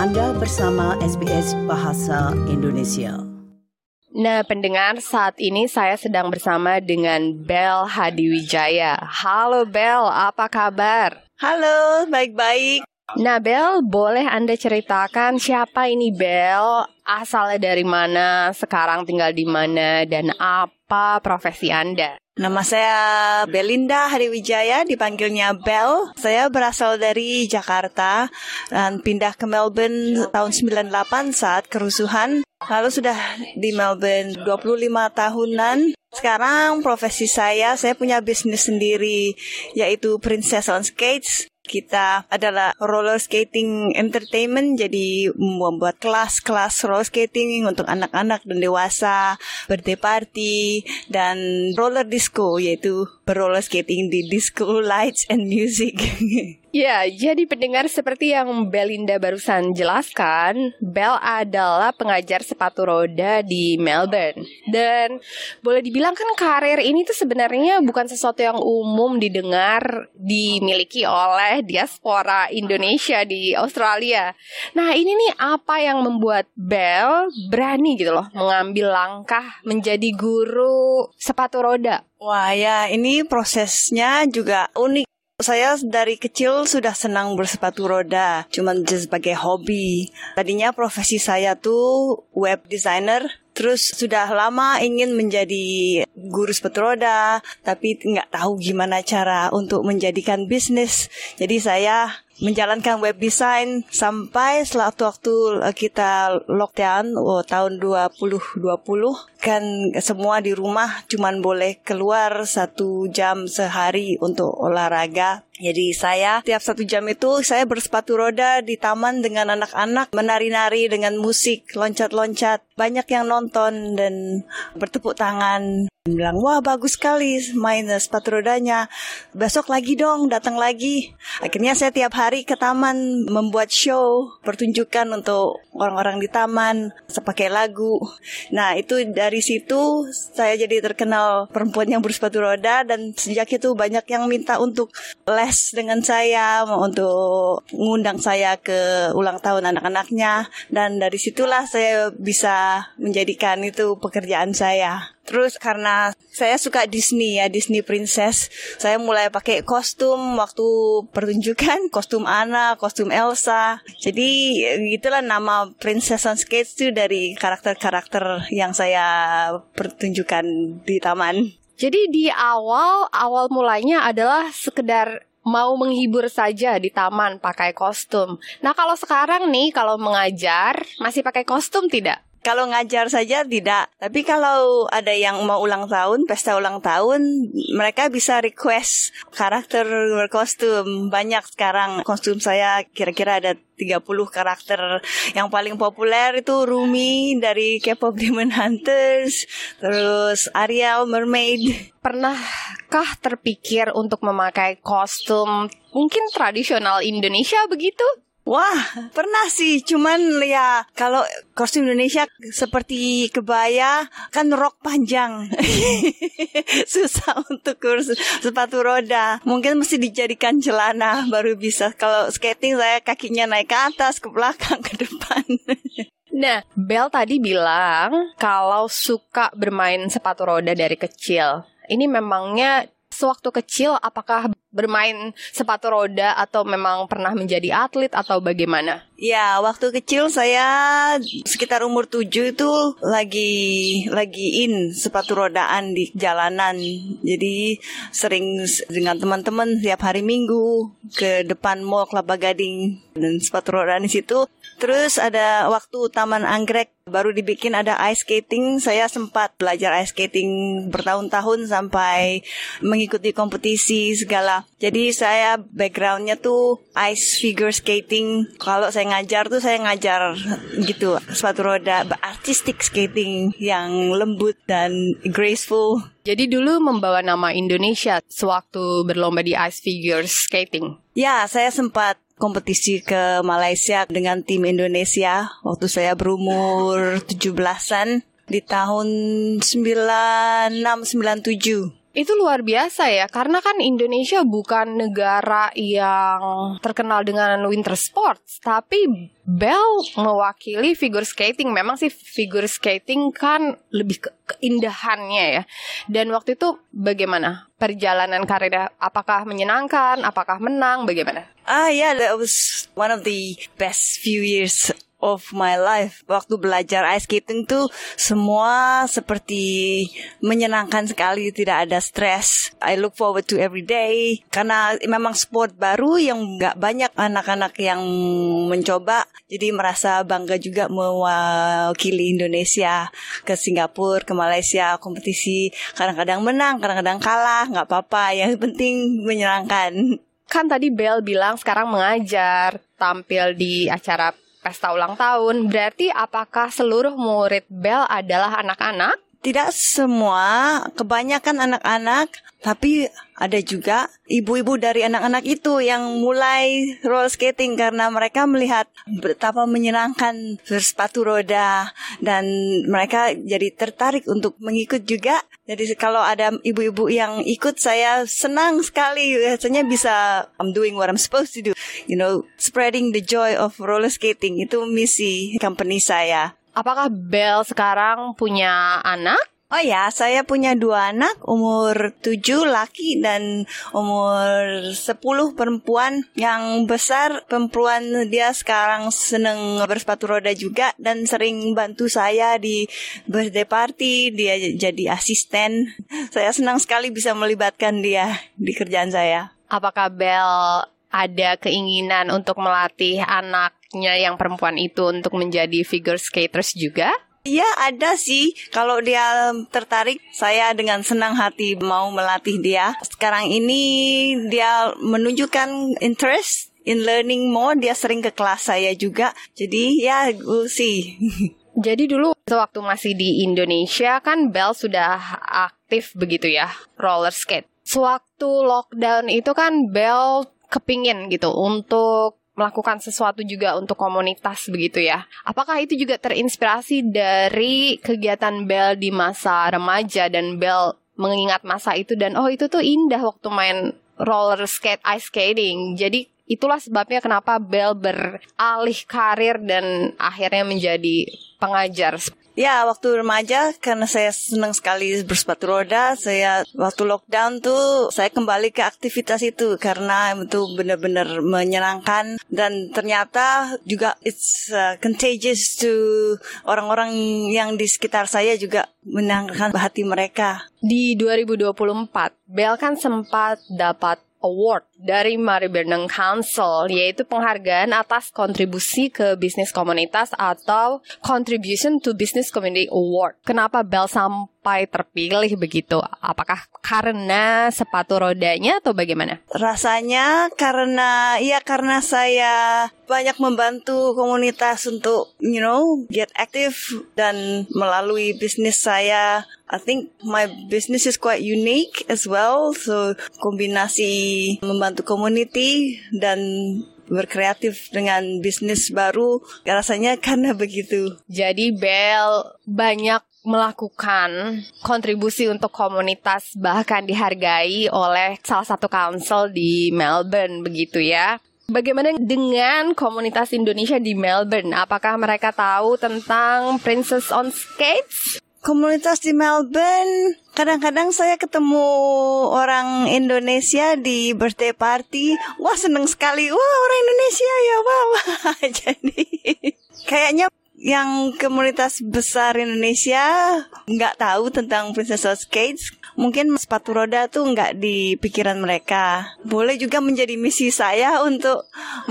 Anda bersama SBS Bahasa Indonesia. Nah, pendengar, saat ini saya sedang bersama dengan Bel Hadiwijaya. Halo Bel, apa kabar? Halo, baik-baik. Nah Bel, boleh Anda ceritakan siapa ini Bel? Asalnya dari mana, sekarang tinggal di mana, dan apa profesi Anda? Nama saya Belinda Hadiwijaya, dipanggilnya Bel. Saya berasal dari Jakarta dan pindah ke Melbourne tahun 98 saat kerusuhan. Lalu sudah di Melbourne 25 tahunan. Sekarang profesi saya punya bisnis sendiri, yaitu Princess on Skates. Kita adalah roller skating entertainment, jadi membuat kelas-kelas roller skating untuk anak-anak dan dewasa, birthday party, dan roller disco, yaitu roller skating di disco lights and music. Ya, jadi pendengar, seperti yang Belinda barusan jelaskan, Bel adalah pengajar sepatu roda di Melbourne. Dan boleh dibilang kan karir ini tuh sebenarnya bukan sesuatu yang umum didengar, dimiliki oleh diaspora Indonesia di Australia. Nah, ini nih apa yang membuat Bel berani gitu loh mengambil langkah menjadi guru sepatu roda? Wah ya, ini prosesnya juga unik. Saya dari kecil sudah senang bersepatu roda, cuman sebagai hobi. Tadinya profesi saya tuh web designer, terus sudah lama ingin menjadi guru sepatu roda, tapi nggak tahu gimana cara untuk menjadikan bisnis. Jadi saya menjalankan web design sampai waktu kita lockdown tahun 2020, kan semua di rumah cuman boleh keluar 1 jam sehari untuk olahraga. Jadi saya tiap 1 jam itu saya bersepatu roda di taman dengan anak-anak, menari-nari dengan musik, loncat-loncat. Banyak yang nonton dan bertepuk tangan, bilang, wah bagus sekali main sepatu rodanya, besok lagi dong, datang lagi. Akhirnya saya tiap hari ke taman membuat show, pertunjukan untuk orang-orang di taman, pakai lagu. Nah itu dari situ saya jadi terkenal perempuan yang bersepatu roda, dan sejak itu banyak yang minta untuk les dengan saya, untuk mengundang saya ke ulang tahun anak-anaknya, dan dari situlah saya bisa menjadikan itu pekerjaan saya. Terus karena saya suka Disney Princess, saya mulai pakai kostum waktu pertunjukan, kostum Anna, kostum Elsa. Jadi itulah nama Princess on Skates itu dari karakter-karakter yang saya pertunjukkan di taman. Jadi di awal mulanya adalah sekedar mau menghibur saja di taman pakai kostum. Nah kalau sekarang nih, kalau mengajar masih pakai kostum tidak? Kalau ngajar saja tidak, tapi kalau ada yang mau ulang tahun, pesta ulang tahun, mereka bisa request karakter berkostum. Banyak sekarang kostum saya kira-kira ada 30 karakter. Yang paling populer itu Rumi dari K-pop Demon Hunters, terus Ariel Mermaid. Pernahkah terpikir untuk memakai kostum mungkin tradisional Indonesia begitu? Wah, pernah sih. Cuman ya kalau kostum Indonesia seperti kebaya kan rok panjang. Susah untuk sepatu roda. Mungkin mesti dijadikan celana baru bisa. Kalau skating saya kakinya naik ke atas, ke belakang, ke depan. Nah, Bel tadi bilang kalau suka bermain sepatu roda dari kecil. Ini memangnya sewaktu kecil apakah bermain sepatu roda atau memang pernah menjadi atlet atau bagaimana? Ya, waktu kecil saya sekitar umur 7 itu lagi in sepatu rodaan di jalanan. Jadi sering dengan teman-teman tiap hari Minggu ke depan Mall Kelapa Gading dan sepatu rodaan di situ. Terus ada waktu Taman Anggrek baru dibikin ada ice skating. Saya sempat belajar ice skating bertahun-tahun sampai mengikuti kompetisi segala. Jadi saya backgroundnya tuh ice figure skating. Kalau saya ngajar gitu sepatu roda, artistic skating yang lembut dan graceful. Jadi dulu membawa nama Indonesia sewaktu berlomba di ice figure skating. Ya, saya sempat kompetisi ke Malaysia dengan tim Indonesia waktu saya berumur 17-an di tahun 96-97. Itu luar biasa ya, karena kan Indonesia bukan negara yang terkenal dengan winter sports, tapi Belle mewakili figure skating. Memang sih figure skating kan lebih ke keindahannya ya. Dan waktu itu bagaimana perjalanan karirnya? Apakah menyenangkan? Apakah menang? Bagaimana? Yeah, that was one of the best few years of my life. Waktu belajar ice skating tuh semua seperti menyenangkan sekali, tidak ada stres. I look forward to every day karena memang sport baru yang nggak banyak anak-anak yang mencoba. Jadi merasa bangga juga mewakili Indonesia ke Singapura, ke Malaysia, kompetisi. Kadang-kadang menang, kadang-kadang kalah, nggak apa-apa. Yang penting menyenangkan. Kan tadi Belle bilang sekarang mengajar, tampil di acara pesta ulang tahun. Berarti apakah seluruh murid Belle adalah anak-anak? Tidak semua, kebanyakan anak-anak, tapi ada juga ibu-ibu dari anak-anak itu yang mulai roller skating karena mereka melihat betapa menyenangkan bersepatu roda dan mereka jadi tertarik untuk mengikut juga. Jadi kalau ada ibu-ibu yang ikut, saya senang sekali. Biasanya bisa I'm doing what I'm supposed to do. Spreading the joy of roller skating. Itu misi company saya. Apakah Belle sekarang punya anak? Oh ya, saya punya 2 anak, umur 7 laki dan umur 10 perempuan. Yang besar perempuan, dia sekarang seneng bersepatu roda juga dan sering bantu saya di birthday party. Dia jadi asisten. Saya senang sekali bisa melibatkan dia di kerjaan saya. Apakah Belle ada keinginan untuk melatih anaknya yang perempuan itu untuk menjadi figure skaters juga? Ya, ada sih. Kalau dia tertarik, saya dengan senang hati mau melatih dia. Sekarang ini dia menunjukkan interest in learning more. Dia sering ke kelas saya juga. Jadi ya, we'll see. Jadi dulu waktu masih di Indonesia kan Belle sudah aktif begitu ya, roller skate. Sewaktu lockdown itu kan Belle kepingin gitu untuk melakukan sesuatu juga untuk komunitas begitu ya. Apakah itu juga terinspirasi dari kegiatan Belle di masa remaja dan Belle mengingat masa itu dan oh itu tuh indah waktu main roller skate, ice skating. Jadi itulah sebabnya kenapa Belle beralih karir dan akhirnya menjadi pengajar. Ya, waktu remaja karena saya senang sekali bersepatu roda, saya waktu lockdown tuh saya kembali ke aktivitas itu karena itu benar-benar menyenangkan dan ternyata juga it's contagious to orang-orang yang di sekitar saya juga menyenangkan hati mereka. Di 2024, Belle kan sempat dapat award dari Maribyrnong Council, yaitu penghargaan atas kontribusi ke bisnis komunitas atau Contribution to Business Community Award. Kenapa Belle sampai terpilih begitu? Apakah karena sepatu rodanya atau bagaimana? Rasanya karena saya banyak membantu komunitas untuk get active dan melalui bisnis saya. I think my business is quite unique as well. So kombinasi membantu community dan berkreatif dengan bisnis baru, rasanya karena begitu. Jadi Belle banyak melakukan kontribusi untuk komunitas, bahkan dihargai oleh salah satu council di Melbourne begitu ya. Bagaimana dengan komunitas Indonesia di Melbourne? Apakah mereka tahu tentang Princess on Skates? Komunitas di Melbourne, kadang-kadang saya ketemu orang Indonesia di birthday party. Wah, seneng sekali. Wah, orang Indonesia ya, wah. Jadi kayaknya yang komunitas besar Indonesia nggak tahu tentang Princess on Skates. Mungkin sepatu roda tuh nggak di pikiran mereka. Boleh juga menjadi misi saya untuk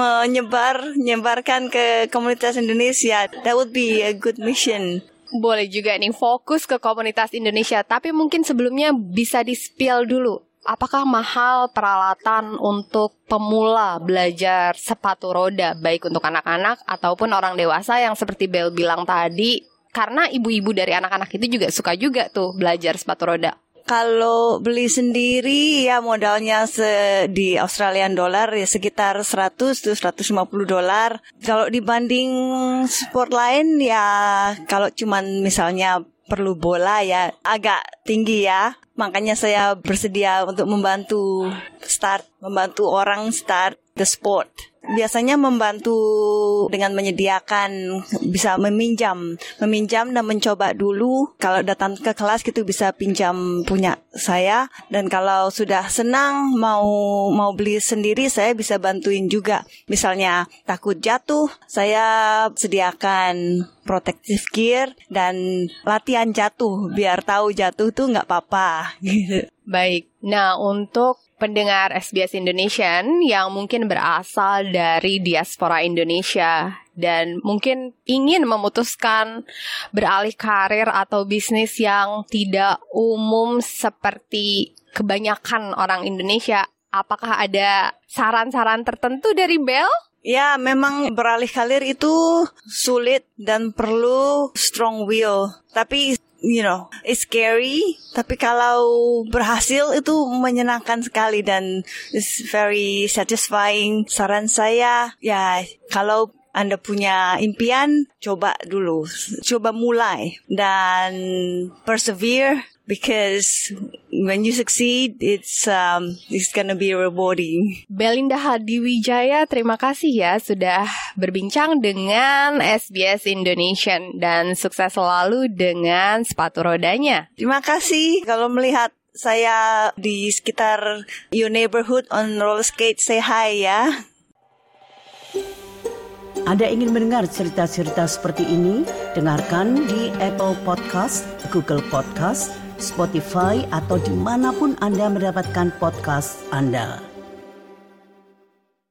menyebarkan ke komunitas Indonesia. That would be a good mission. Boleh juga nih fokus ke komunitas Indonesia, tapi mungkin sebelumnya bisa di-spill dulu. Apakah mahal peralatan untuk pemula belajar sepatu roda, baik untuk anak-anak ataupun orang dewasa yang seperti Belle bilang tadi? Karena ibu-ibu dari anak-anak itu juga suka juga tuh belajar sepatu roda. Kalau beli sendiri ya modalnya di Australian dollar ya sekitar 100-150 dolar. Kalau dibanding sport lain ya kalau cuman misalnya perlu bola ya, agak tinggi ya. Makanya saya bersedia untuk membantu orang start the sport. Biasanya membantu dengan menyediakan, bisa meminjam dan mencoba dulu. Kalau datang ke kelas gitu bisa pinjam punya saya, dan kalau sudah senang mau beli sendiri saya bisa bantuin juga. Misalnya takut jatuh, saya sediakan protective gear dan latihan jatuh biar tahu jatuh tuh nggak apa-apa gitu. Baik, nah untuk pendengar SBS Indonesian yang mungkin berasal dari diaspora Indonesia dan mungkin ingin memutuskan beralih karir atau bisnis yang tidak umum seperti kebanyakan orang Indonesia, apakah ada saran-saran tertentu dari Bel? Ya, memang beralih karir itu sulit dan perlu strong will. Tapi it's scary, tapi kalau berhasil itu menyenangkan sekali dan it's very satisfying. Saran saya, ya kalau Anda punya impian, coba dulu. Coba mulai dan persevere, because when you succeed, it's gonna be rewarding. Belinda Hadiwijaya, terima kasih ya sudah berbincang dengan SBS Indonesian dan sukses selalu dengan sepatu rodanya. Terima kasih. Kalau melihat saya di sekitar your neighborhood on roller skate, say hi ya. Anda ingin mendengar cerita-cerita seperti ini? Dengarkan di Apple Podcast, Google Podcast, Spotify, atau dimanapun Anda mendapatkan podcast Anda.